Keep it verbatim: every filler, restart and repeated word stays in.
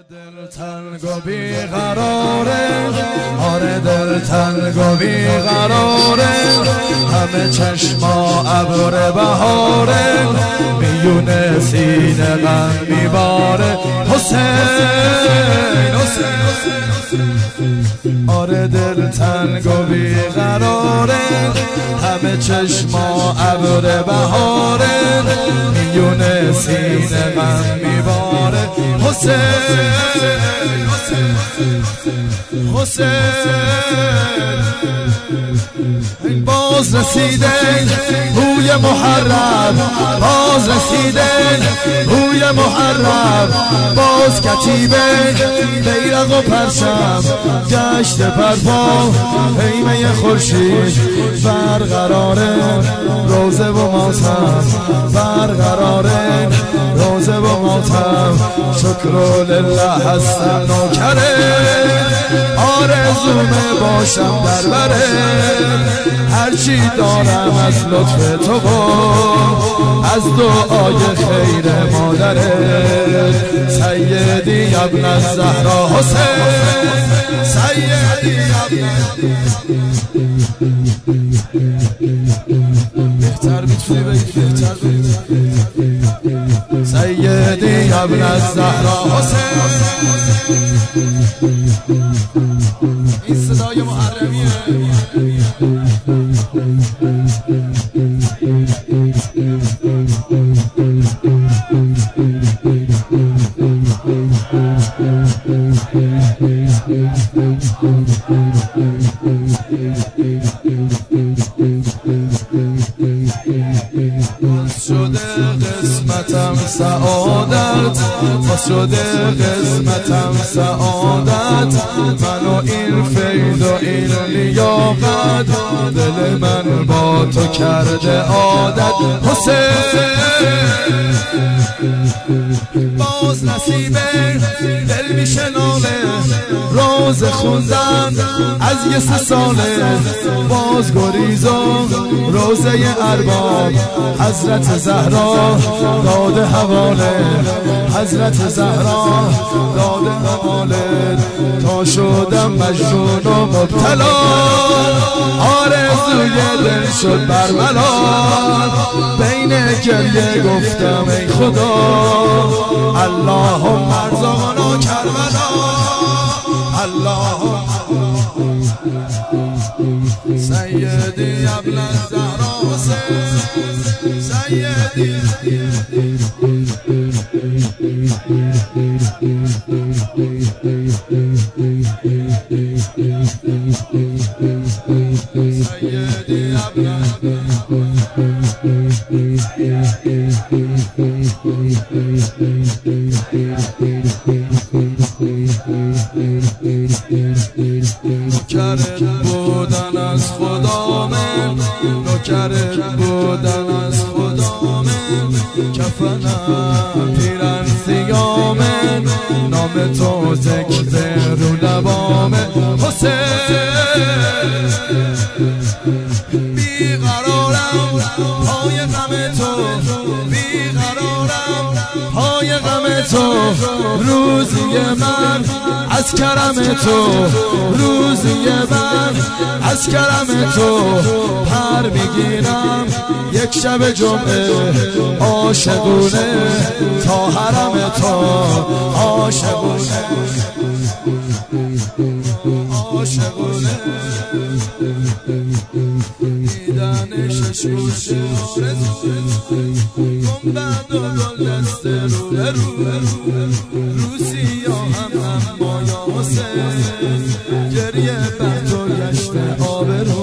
دل تنگ و بیقراره، آره دل تنگ و بیقراره، همه چشما ابر بهاره، میونه سینه غم میباره. حسین آره دل تنگ و بیقراره، همه چشما ابر بهاره، میونه سینه غم میباره. حسین حسین باز رسیده روی محرم، باز رسیده روی محرم، باز کتیبه بیرق و پرچم گشت پرپا، خیمه خورشید برقراره، روزه و ماتم برقراره، روزه و ماتم. شکر لله هستم نوکره، آرزومه باشم در بره، هرچی دارم از لطف تو و از دعای خیر مادره. سیدی ابن الزهرا حسین، سیدی ابن بهتر میتونی بگی، بهتر بگی سیدی ابن الزهرا حسین. این صدای محرمیه. شده قسمتم سعادت، باز شده قسمتم سعادت، من و این فید و این لیاقت، دل من با تو کرده عادت. حسین باز نصیبه دل میشه ناله، روز خوندن از یه سه ساله، باز گریزم روزه ارباب، حضرت زهرا داده حواله، حضرت زهرا داده حواله، تا شدم مجنون و مبتلا، آرزوی دل شد برملا، بین گریه گفتم ای خدا، اللهم ارزقنا کربلا، اللهم سیدی ابن الزهرا حسین، سیدی سیدی ابن نوکر بودن از خدا من، نوکر بودن از خدا من، کفنم پیرن سیامن، نام تو ذکر رو لبامه. حسین بیقرارم پای غم تو، بیقرارم پای غم تو، روزی من از کرم تو، روزی من از کرم تو، پر میگیرم یک شب جمعه عاشقونه، تا حرم تو عاشقونه، عاشقونه دیدن شش گوشه آرزوه، گنبد و گل دست رو به رو، روسی یا هم هم با یا حسین، گریه بر تو گشته آبرو.